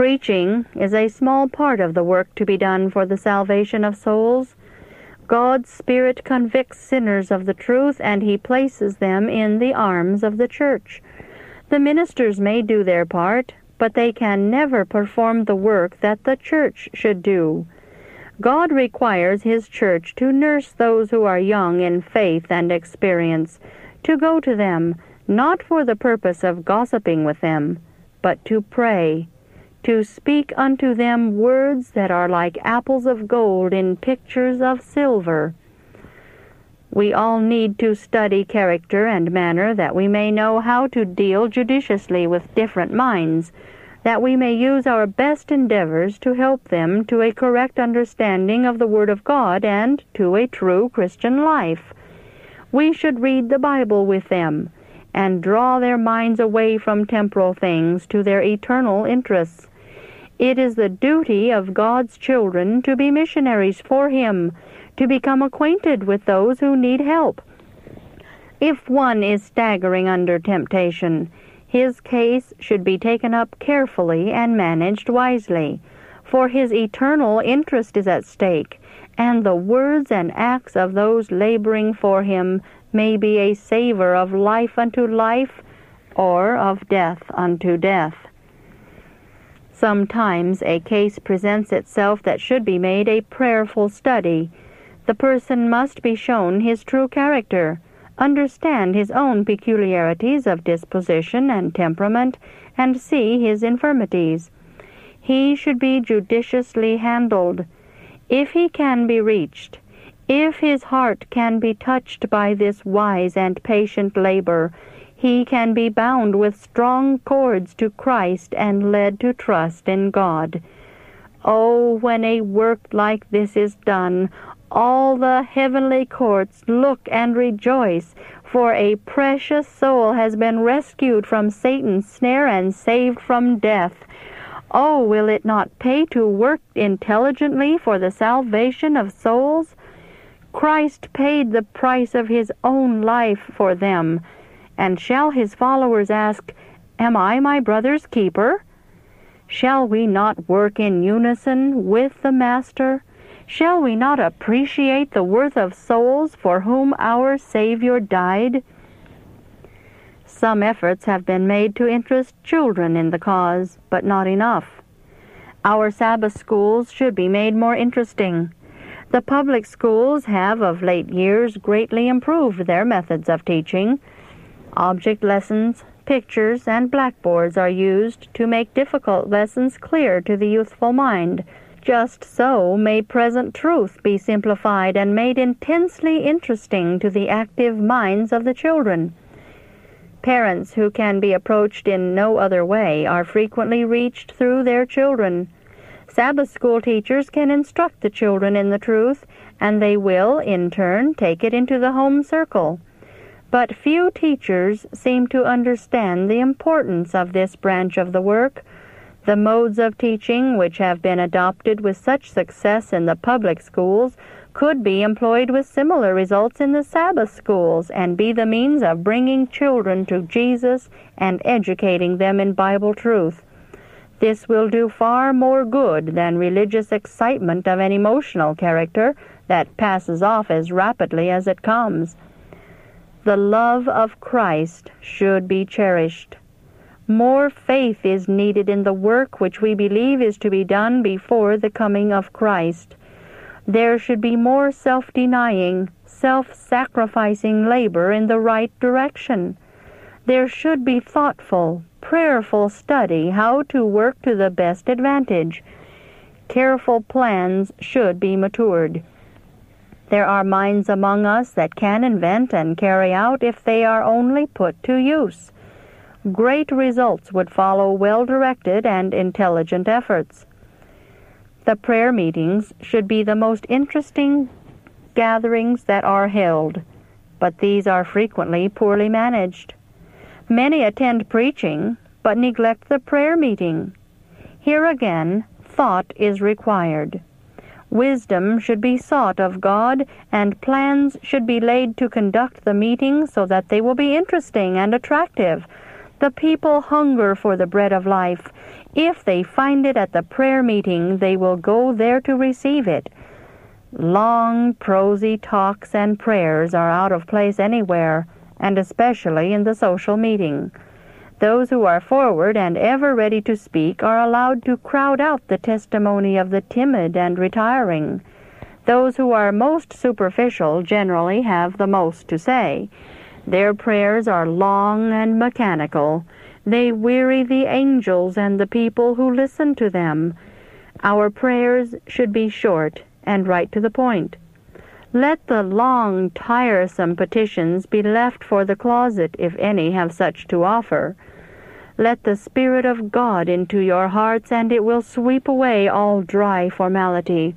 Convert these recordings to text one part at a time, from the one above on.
Preaching is a small part of the work to be done for the salvation of souls. God's Spirit convicts sinners of the truth, and He places them in the arms of the church. The ministers may do their part, but they can never perform the work that the church should do. God requires His church to nurse those who are young in faith and experience, to go to them, not for the purpose of gossiping with them, but to pray, to speak unto them words that are like apples of gold in pictures of silver. We all need to study character and manner, that we may know how to deal judiciously with different minds, that we may use our best endeavors to help them to a correct understanding of the Word of God and to a true Christian life. We should read the Bible with them, and draw their minds away from temporal things to their eternal interests. It is the duty of God's children to be missionaries for Him, to become acquainted with those who need help. If one is staggering under temptation, his case should be taken up carefully and managed wisely, for his eternal interest is at stake, and the words and acts of those laboring for him may be a savor of life unto life, or of death unto death. Sometimes a case presents itself that should be made a prayerful study. The person must be shown his true character, understand his own peculiarities of disposition and temperament, and see his infirmities. He should be judiciously handled. If he can be reached, if his heart can be touched by this wise and patient labor, he can be bound with strong cords to Christ and led to trust in God. Oh, when a work like this is done, all the heavenly courts look and rejoice, for a precious soul has been rescued from Satan's snare and saved from death. Oh, will it not pay to work intelligently for the salvation of souls? Christ paid the price of His own life for them. And shall His followers ask, "Am I my brother's keeper?" Shall we not work in unison with the Master? Shall we not appreciate the worth of souls for whom our Savior died? Some efforts have been made to interest children in the cause, but not enough. Our Sabbath schools should be made more interesting. The public schools have of late years greatly improved their methods of teaching. Object lessons, pictures, and blackboards are used to make difficult lessons clear to the youthful mind. Just so may present truth be simplified and made intensely interesting to the active minds of the children. Parents who can be approached in no other way are frequently reached through their children. Sabbath school teachers can instruct the children in the truth, and they will, in turn, take it into the home circle. But few teachers seem to understand the importance of this branch of the work. The modes of teaching which have been adopted with such success in the public schools could be employed with similar results in the Sabbath schools and be the means of bringing children to Jesus and educating them in Bible truth. This will do far more good than religious excitement of an emotional character that passes off as rapidly as it comes. The love of Christ should be cherished. More faith is needed in the work which we believe is to be done before the coming of Christ. There should be more self-denying, self-sacrificing labor in the right direction. There should be thoughtful, prayerful study how to work to the best advantage. Careful plans should be matured. There are minds among us that can invent and carry out if they are only put to use. Great results would follow well-directed and intelligent efforts. The prayer meetings should be the most interesting gatherings that are held, but these are frequently poorly managed. Many attend preaching, but neglect the prayer meeting. Here again, thought is required. Wisdom should be sought of God, and plans should be laid to conduct the meetings so that they will be interesting and attractive. The people hunger for the bread of life. If they find it at the prayer meeting, they will go there to receive it. Long, prosy talks and prayers are out of place anywhere, and especially in the social meeting. Those who are forward and ever ready to speak are allowed to crowd out the testimony of the timid and retiring. Those who are most superficial generally have the most to say. Their prayers are long and mechanical. They weary the angels and the people who listen to them. Our prayers should be short and right to the point. Let the long, tiresome petitions be left for the closet, if any have such to offer. Let the Spirit of God into your hearts, and it will sweep away all dry formality.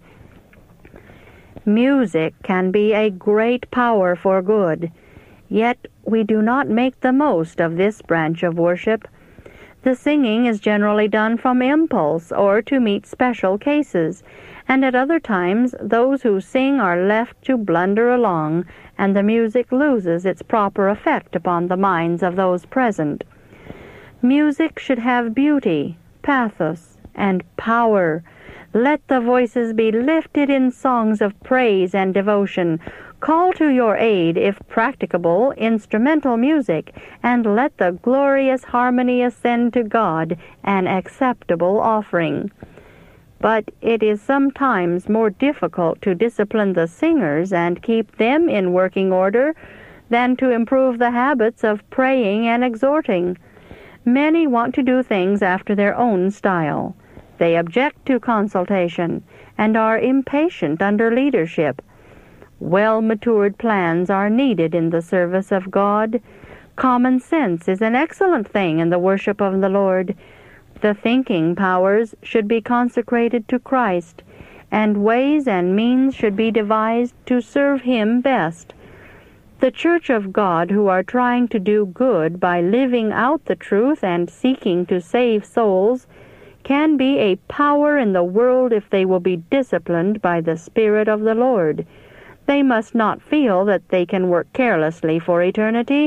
Music can be a great power for good, yet we do not make the most of this branch of worship. The singing is generally done from impulse or to meet special cases, and at other times those who sing are left to blunder along, and the music loses its proper effect upon the minds of those present. Music should have beauty, pathos, and power. Let the voices be lifted in songs of praise and devotion. Call to your aid, if practicable, instrumental music, and let the glorious harmony ascend to God, an acceptable offering. But it is sometimes more difficult to discipline the singers and keep them in working order than to improve the habits of praying and exhorting. Many want to do things after their own style. They object to consultation and are impatient under leadership. Well-matured plans are needed in the service of God. Common sense is an excellent thing in the worship of the Lord. The thinking powers should be consecrated to Christ, and ways and means should be devised to serve Him best. The Church of God, who are trying to do good by living out the truth and seeking to save souls, can be a power in the world if they will be disciplined by the Spirit of the Lord. They must not feel that they can work carelessly for eternity.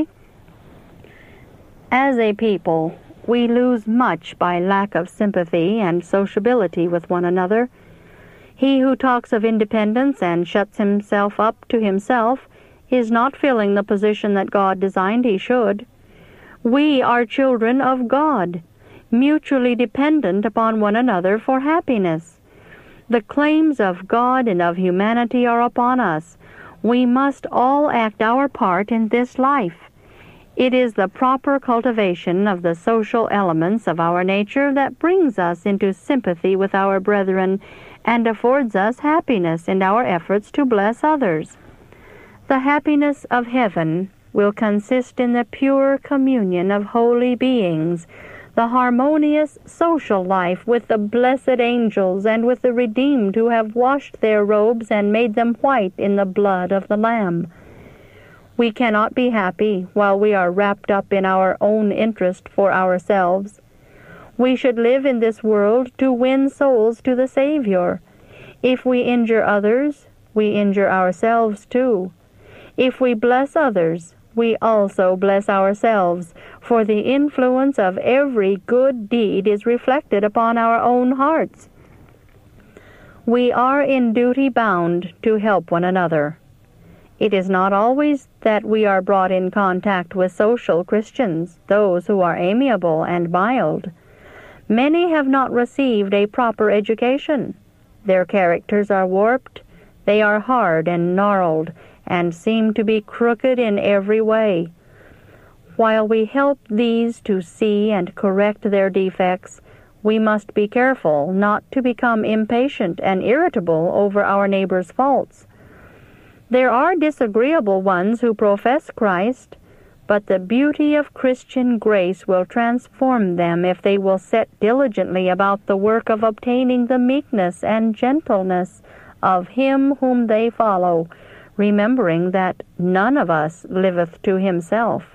As a people, we lose much by lack of sympathy and sociability with one another. He who talks of independence and shuts himself up to himself is not filling the position that God designed he should. We are children of God, mutually dependent upon one another for happiness. The claims of God and of humanity are upon us. We must all act our part in this life. It is the proper cultivation of the social elements of our nature that brings us into sympathy with our brethren and affords us happiness in our efforts to bless others. The happiness of heaven will consist in the pure communion of holy beings, the harmonious social life with the blessed angels and with the redeemed who have washed their robes and made them white in the blood of the Lamb. We cannot be happy while we are wrapped up in our own interest for ourselves. We should live in this world to win souls to the Savior. If we injure others, we injure ourselves too. If we bless others, we also bless ourselves, for the influence of every good deed is reflected upon our own hearts. We are in duty bound to help one another. It is not always that we are brought in contact with social Christians, those who are amiable and mild. Many have not received a proper education. Their characters are warped, they are hard and gnarled, and seem to be crooked in every way. While we help these to see and correct their defects, we must be careful not to become impatient and irritable over our neighbor's faults. There are disagreeable ones who profess Christ, but the beauty of Christian grace will transform them if they will set diligently about the work of obtaining the meekness and gentleness of Him whom they follow, remembering that none of us liveth to himself.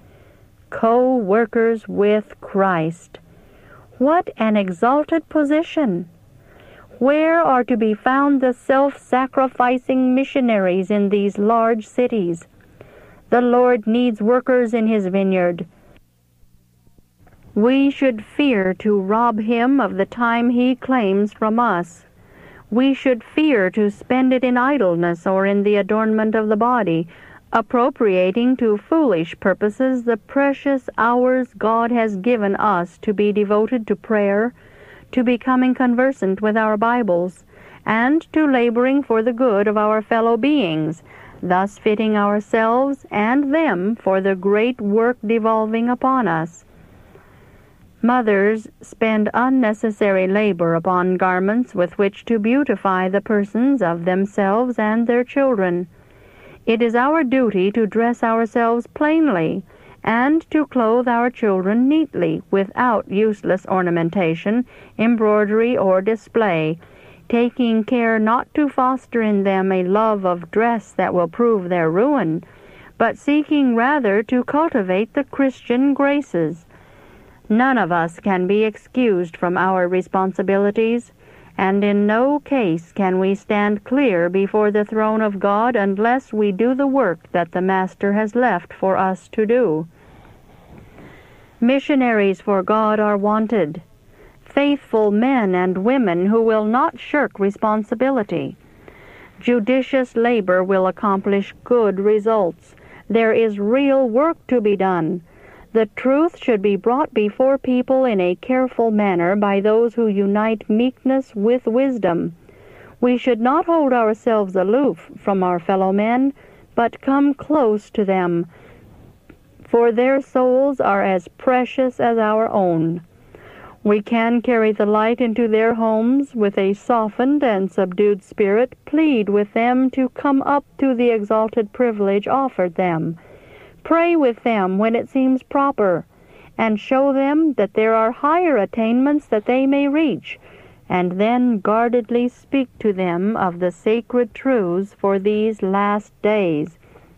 Co-workers with Christ. What an exalted position! Where are to be found the self-sacrificing missionaries in these large cities? The Lord needs workers in His vineyard. We should fear to rob him of the time he claims from us. We should fear to spend it in idleness or in the adornment of the body, appropriating to foolish purposes the precious hours God has given us to be devoted to prayer, to becoming conversant with our Bibles, and to laboring for the good of our fellow beings, thus fitting ourselves and them for the great work devolving upon us. Mothers spend unnecessary labor upon garments with which to beautify the persons of themselves and their children. It is our duty to dress ourselves plainly, and to clothe our children neatly, without useless ornamentation, embroidery, or display, taking care not to foster in them a love of dress that will prove their ruin, but seeking rather to cultivate the Christian graces. None of us can be excused from our responsibilities, and in no case can we stand clear before the throne of God unless we do the work that the Master has left for us to do. Missionaries for God are wanted, faithful men and women who will not shirk responsibility. Judicious labor will accomplish good results. There is real work to be done. The truth should be brought before people in a careful manner by those who unite meekness with wisdom. We should not hold ourselves aloof from our fellow men, but come close to them, for their souls are as precious as our own. We can carry the light into their homes with a softened and subdued spirit, plead with them to come up to the exalted privilege offered them, pray with them when it seems proper, and show them that there are higher attainments that they may reach, and then guardedly speak to them of the sacred truths for these last days.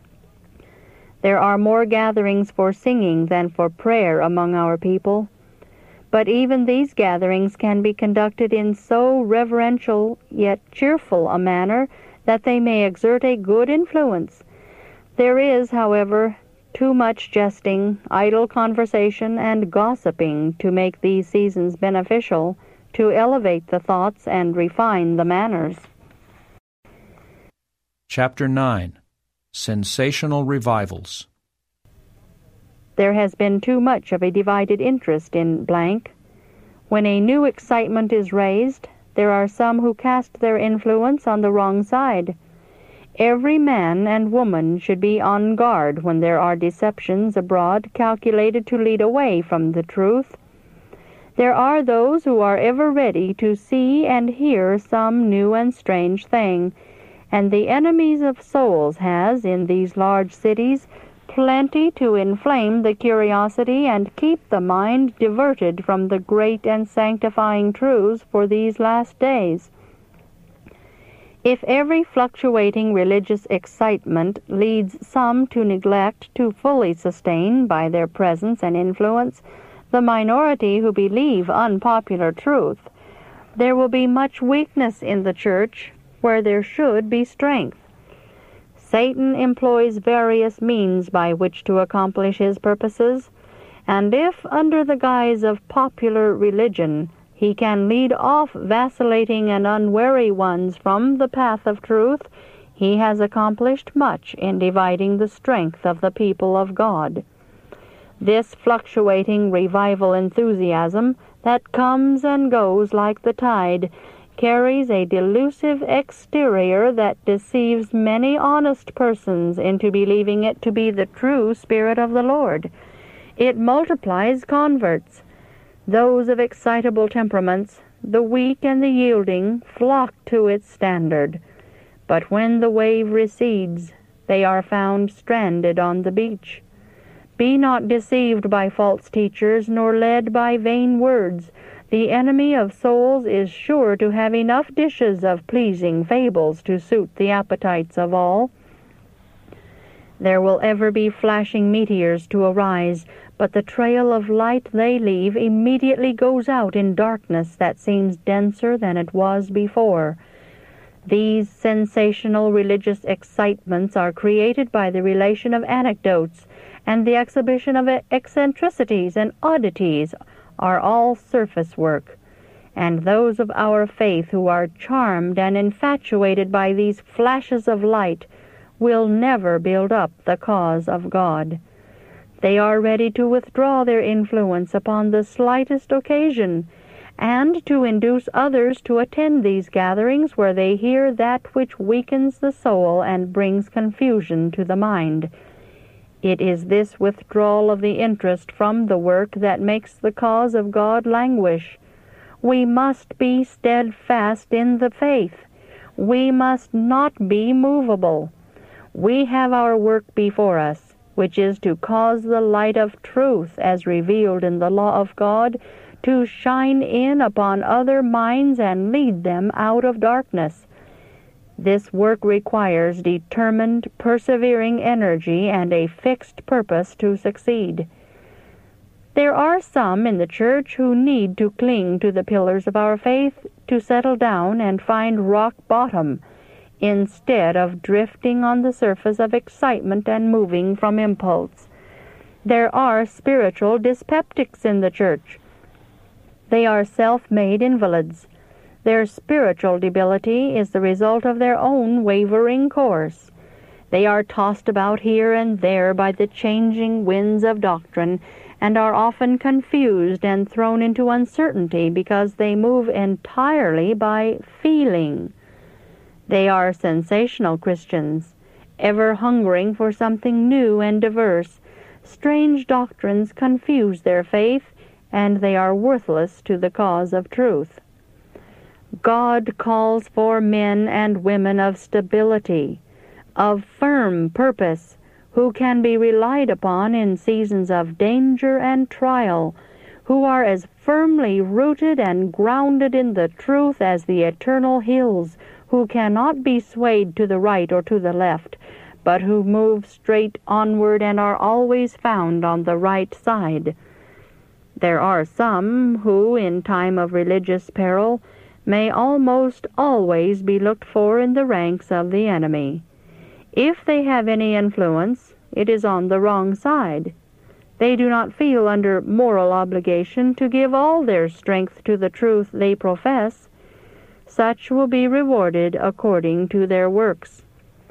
There are more gatherings for singing than for prayer among our people, but even these gatherings can be conducted in so reverential yet cheerful a manner that they may exert a good influence. There is, however, too much jesting, idle conversation, and gossiping to make these seasons beneficial, to elevate the thoughts and refine the manners. Chapter 9. Sensational Revivals. There has been too much of a divided interest in blank. When a new excitement is raised, there are some who cast their influence on the wrong side. Every man and woman should be on guard when there are deceptions abroad calculated to lead away from the truth. There are those who are ever ready to see and hear some new and strange thing, and the enemies of souls has, in these large cities, plenty to inflame the curiosity and keep the mind diverted from the great and sanctifying truths for these last days. If every fluctuating religious excitement leads some to neglect to fully sustain by their presence and influence the minority who believe unpopular truth, there will be much weakness in the church where there should be strength. Satan employs various means by which to accomplish his purposes, and if, under the guise of popular religion, he can lead off vacillating and unwary ones from the path of truth, he has accomplished much in dividing the strength of the people of God. This fluctuating revival enthusiasm that comes and goes like the tide carries a delusive exterior that deceives many honest persons into believing it to be the true Spirit of the Lord. It multiplies converts. Those of excitable temperaments, the weak and the yielding, flock to its standard. But when the wave recedes, they are found stranded on the beach. Be not deceived by false teachers, nor led by vain words. The enemy of souls is sure to have enough dishes of pleasing fables to suit the appetites of all. There will ever be flashing meteors to arise, but the trail of light they leave immediately goes out in darkness that seems denser than it was before. These sensational religious excitements are created by the relation of anecdotes, and the exhibition of eccentricities and oddities are all surface work, and those of our faith who are charmed and infatuated by these flashes of light will never build up the cause of God. They are ready to withdraw their influence upon the slightest occasion, and to induce others to attend these gatherings where they hear that which weakens the soul and brings confusion to the mind. It is this withdrawal of the interest from the work that makes the cause of God languish. We must be steadfast in the faith. We must not be movable. We have our work before us, which is to cause the light of truth, as revealed in the law of God, to shine in upon other minds and lead them out of darkness. This work requires determined, persevering energy and a fixed purpose to succeed. There are some in the church who need to cling to the pillars of our faith to settle down and find rock bottom, instead of drifting on the surface of excitement and moving from impulse. There are spiritual dyspeptics in the church. They are self-made invalids. Their spiritual debility is the result of their own wavering course. They are tossed about here and there by the changing winds of doctrine, and are often confused and thrown into uncertainty because they move entirely by feeling. They are sensational Christians, ever hungering for something new and diverse. Strange doctrines confuse their faith, and they are worthless to the cause of truth. God calls for men and women of stability, of firm purpose, who can be relied upon in seasons of danger and trial, who are as firmly rooted and grounded in the truth as the eternal hills, who cannot be swayed to the right or to the left, but who move straight onward and are always found on the right side. There are some who, in time of religious peril, may almost always be looked for in the ranks of the enemy. If they have any influence, it is on the wrong side. They do not feel under moral obligation to give all their strength to the truth they profess. Such will be rewarded according to their works.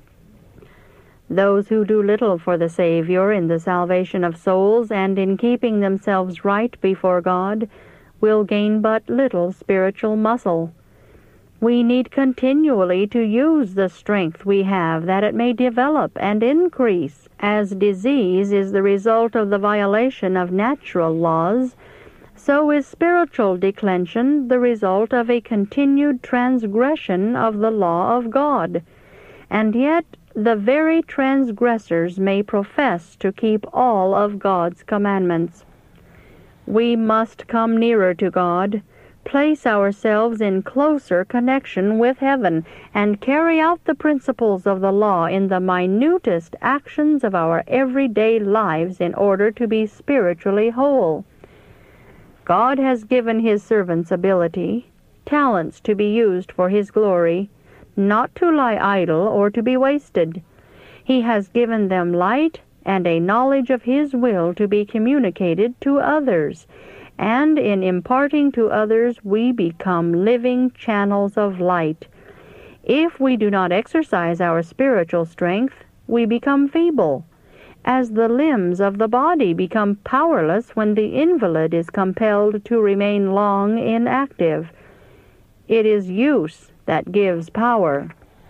Those who do little for the Savior in the salvation of souls and in keeping themselves right before God will gain but little spiritual muscle. We need continually to use the strength we have that it may develop and increase. As disease is the result of the violation of natural laws, so is spiritual declension the result of a continued transgression of the law of God. And yet the very transgressors may profess to keep all of God's commandments. We must come nearer to God, place ourselves in closer connection with heaven, and carry out the principles of the law in the minutest actions of our everyday lives in order to be spiritually whole. God has given His servants ability, talents to be used for His glory, not to lie idle or to be wasted. He has given them light and a knowledge of His will to be communicated to others, and in imparting to others we become living channels of light. If we do not exercise our spiritual strength, we become feeble, as the limbs of the body become powerless when the invalid is compelled to remain long inactive. It is use that gives power.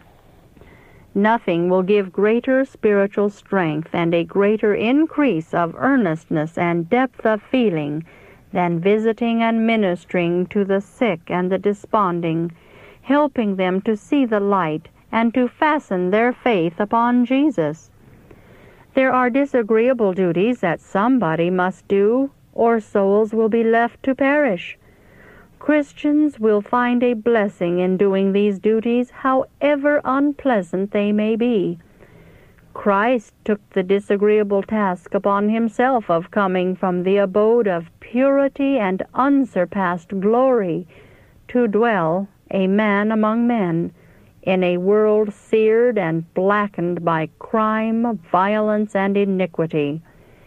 Nothing will give greater spiritual strength and a greater increase of earnestness and depth of feeling than visiting and ministering to the sick and the desponding, helping them to see the light and to fasten their faith upon Jesus. There are disagreeable duties that somebody must do, or souls will be left to perish. Christians will find a blessing in doing these duties, however unpleasant they may be. Christ took the disagreeable task upon Himself of coming from the abode of purity and unsurpassed glory to dwell, a man among men, in a world seared and blackened by crime, violence, and iniquity.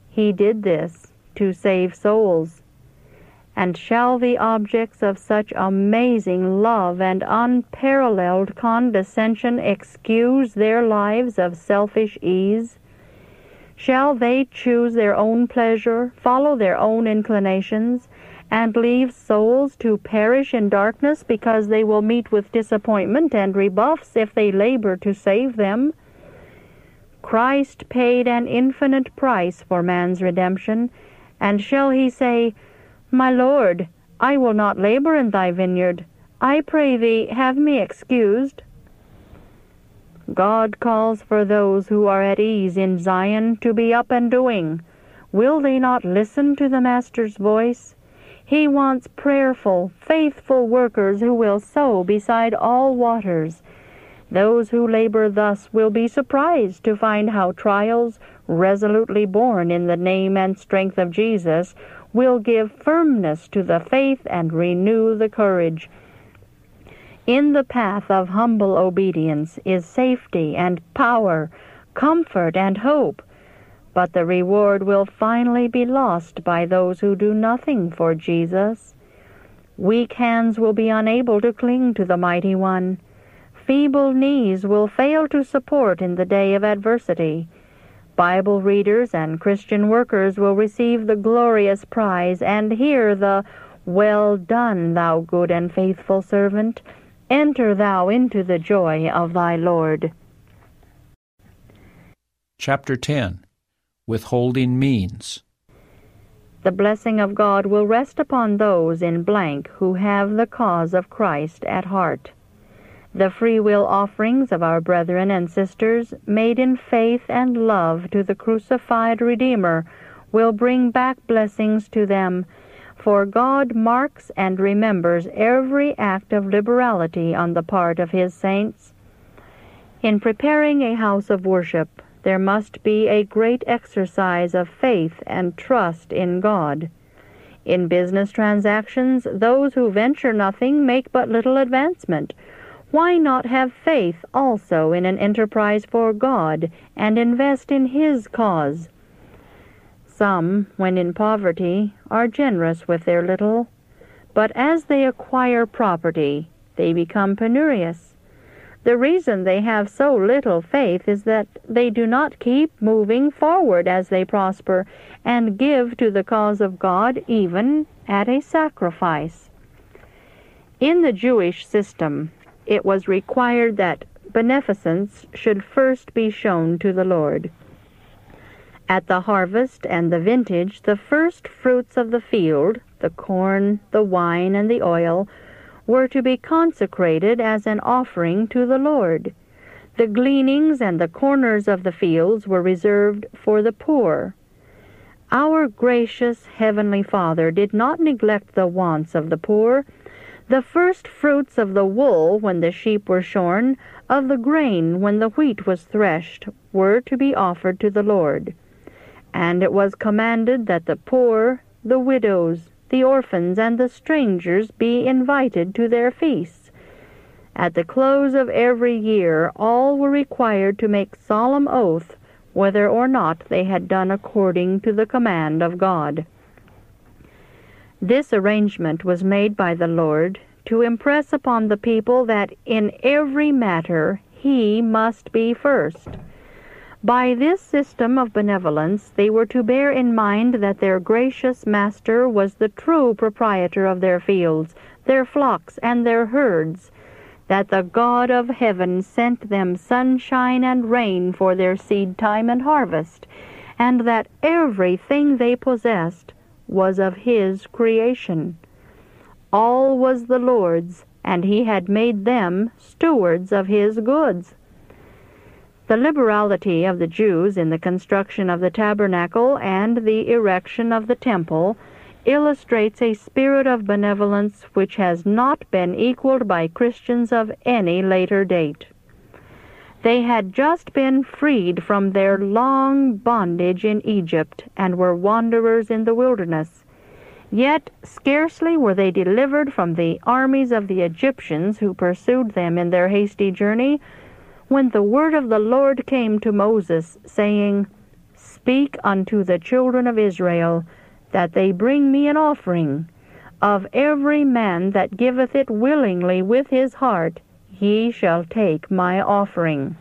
He did this to save souls. And shall the objects of such amazing love and unparalleled condescension excuse their lives of selfish ease? Shall they choose their own pleasure, follow their own inclinations, and leave souls to perish in darkness because they will meet with disappointment and rebuffs if they labor to save them? Christ paid an infinite price for man's redemption, and shall he say, My Lord, I will not labor in thy vineyard. I pray thee, have me excused. God calls for those who are at ease in Zion to be up and doing. Will they not listen to the Master's voice? He wants prayerful, faithful workers who will sow beside all waters. Those who labor thus will be surprised to find how trials, resolutely borne in the name and strength of Jesus, will give firmness to the faith and renew the courage. In the path of humble obedience is safety and power, comfort and hope, but the reward will finally be lost by those who do nothing for Jesus. Weak hands will be unable to cling to the Mighty One. Feeble knees will fail to support in the day of adversity. Bible readers and Christian workers will receive the glorious prize and hear the, Well done, thou good and faithful servant. Enter thou into the joy of thy Lord. Chapter 10. Withholding Means. The blessing of God will rest upon those in blank who have the cause of Christ at heart. The free will offerings of our brethren and sisters, made in faith and love to the crucified Redeemer, will bring back blessings to them, for God marks and remembers every act of liberality on the part of His saints. In preparing a house of worship, there must be a great exercise of faith and trust in God. In business transactions, those who venture nothing make but little advancement. Why not have faith also in an enterprise for God and invest in His cause? Some, when in poverty, are generous with their little, but as they acquire property, they become penurious. The reason they have so little faith is that they do not keep moving forward as they prosper and give to the cause of God even at a sacrifice. In the Jewish system, it was required that beneficence should first be shown to the Lord. At the harvest and the vintage, the first fruits of the field, the corn, the wine, and the oil, were to be consecrated as an offering to the Lord. The gleanings and the corners of the fields were reserved for the poor. Our gracious Heavenly Father did not neglect the wants of the poor. The first fruits of the wool when the sheep were shorn, of the grain when the wheat was threshed, were to be offered to the Lord. And it was commanded that the poor, the widows, the orphans, and the strangers be invited to their feasts. At the close of every year, all were required to make solemn oath whether or not they had done according to the command of God. This arrangement was made by the Lord to impress upon the people that in every matter He must be first. By this system of benevolence, they were to bear in mind that their gracious Master was the true proprietor of their fields, their flocks, and their herds, that the God of heaven sent them sunshine and rain for their seed time and harvest, and that everything they possessed was of His creation. All was the Lord's, and He had made them stewards of His goods. The liberality of the Jews in the construction of the tabernacle and the erection of the temple illustrates a spirit of benevolence which has not been equaled by Christians of any later date. They had just been freed from their long bondage in Egypt and were wanderers in the wilderness. Yet scarcely were they delivered from the armies of the Egyptians who pursued them in their hasty journey, when the word of the Lord came to Moses, saying, Speak unto the children of Israel, that they bring me an offering. Of every man that giveth it willingly with his heart, ye shall take my offering."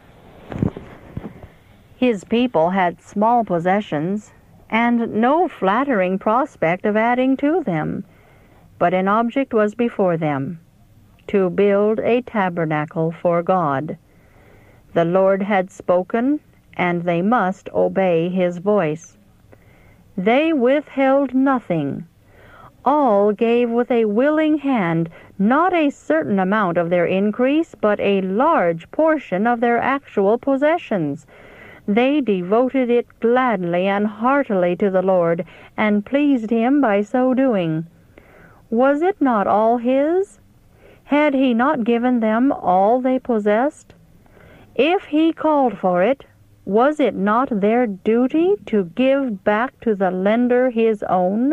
His people had small possessions, and no flattering prospect of adding to them, but an object was before them, to build a tabernacle for God. The Lord had spoken, and they must obey his voice. They withheld nothing. All gave with a willing hand, not a certain amount of their increase, but a large portion of their actual possessions. They devoted it gladly and heartily to the Lord, and pleased him by so doing. Was it not all his? Had he not given them all they possessed? If he called for it, was it not their duty to give back to the lender his own?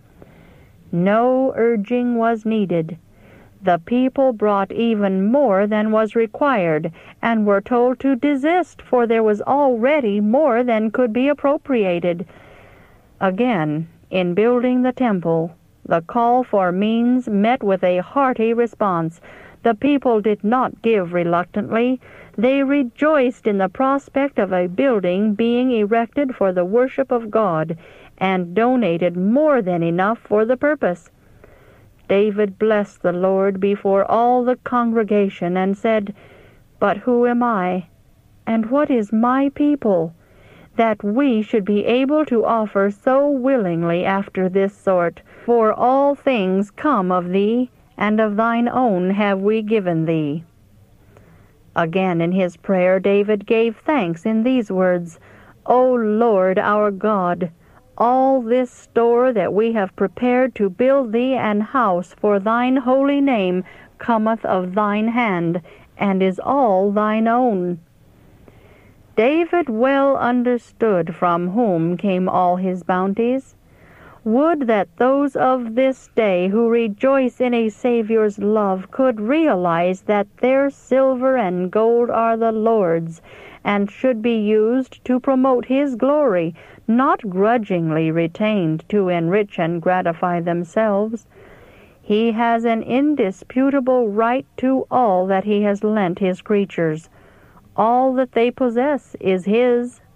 No urging was needed. The people brought even more than was required, and were told to desist, for there was already more than could be appropriated. Again, in building the temple, the call for means met with a hearty response. The people did not give reluctantly. They rejoiced in the prospect of a building being erected for the worship of God, and donated more than enough for the purpose. David blessed the Lord before all the congregation, and said, "But who am I, and what is my people, that we should be able to offer so willingly after this sort? For all things come of thee, and of thine own have we given thee." Again in his prayer David gave thanks in these words, "O Lord our God, all this store that we have prepared to build thee an house for thine holy name cometh of thine hand, and is all thine own." David well understood from whom came all his bounties. Would that those of this day who rejoice in a Saviour's love could realize that their silver and gold are the Lord's, and should be used to promote his glory, not grudgingly retained to enrich and gratify themselves. He has an indisputable right to all that he has lent his creatures. All that they possess is his.